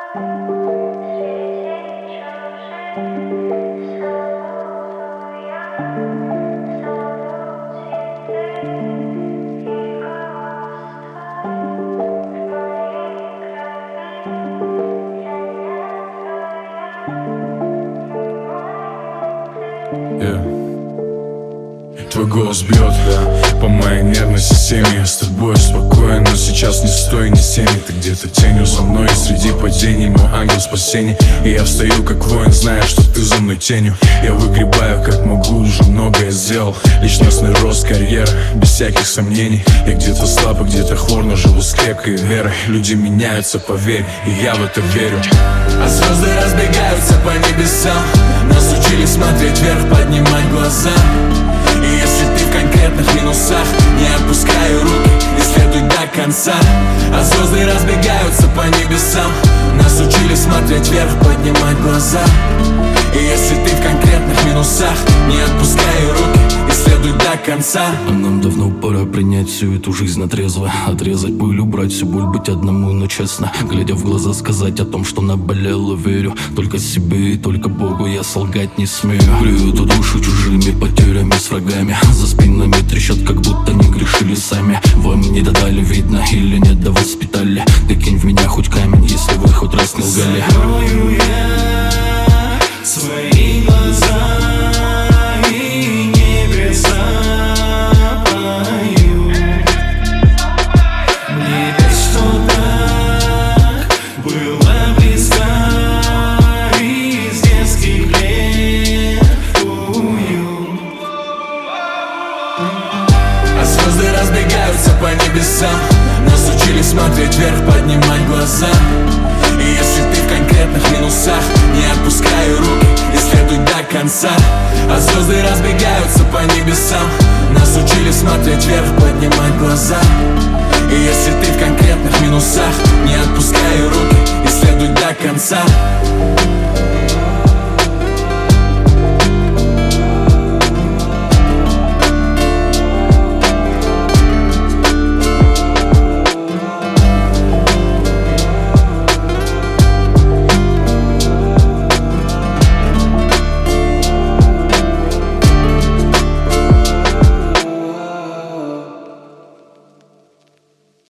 Твой голос бьет по моей нервной системе. Я с тобой спокоен, но сейчас не стой, не семьи. Ты где-то тенью за мной, и среди падений мой ангел спасения. И я встаю как воин, зная, что ты за мной тенью. Я выгребаю как могу, уже многое сделал. Личностный рост, карьера, без всяких сомнений. Я где-то слаб, где-то хвор, но живу с крепкой верой. Люди меняются, поверь, и я в это верю. А звезды разбегаются по небесам. Нас учили смотреть вверх, поднимать глаза. И если ты в конкретных минусах, не отпускай руки, исследуй до конца. А звезды разбегаются по небесам. Нас учили смотреть вверх, поднимать глаза. И если ты в конкретных минусах, не отпускай руки, исследуй до конца. А нам давно пора принять всю эту жизнь отрезво. Отрезать пыль, убрать всю боль, быть одному, но честно. Глядя в глаза, сказать о том, что наболело. Верю только себе и только Богу, я солгать не смею. Грею эту душу чужими потерями с врагами. За спинами трещат, как будто не грешили сами. Вам не додали, видно, или нет, да воспитали. Ты кинь в меня хоть камень, если вы хоть раз не лгали. Закрою я свои глаза, и небеса поют. Мне ведь что так было близко из детских лет уют. А звезды разбегаются по небесам. Нас учили смотреть вверх, поднимать глаза. И если ты в конкретных минусах, не отпускай руки, исследуй до конца. А звезды разбегаются по небесам. Нас учили смотреть вверх, поднимать глаза. И если ты в конкретных минусах, не отпускай руки, исследуй до конца.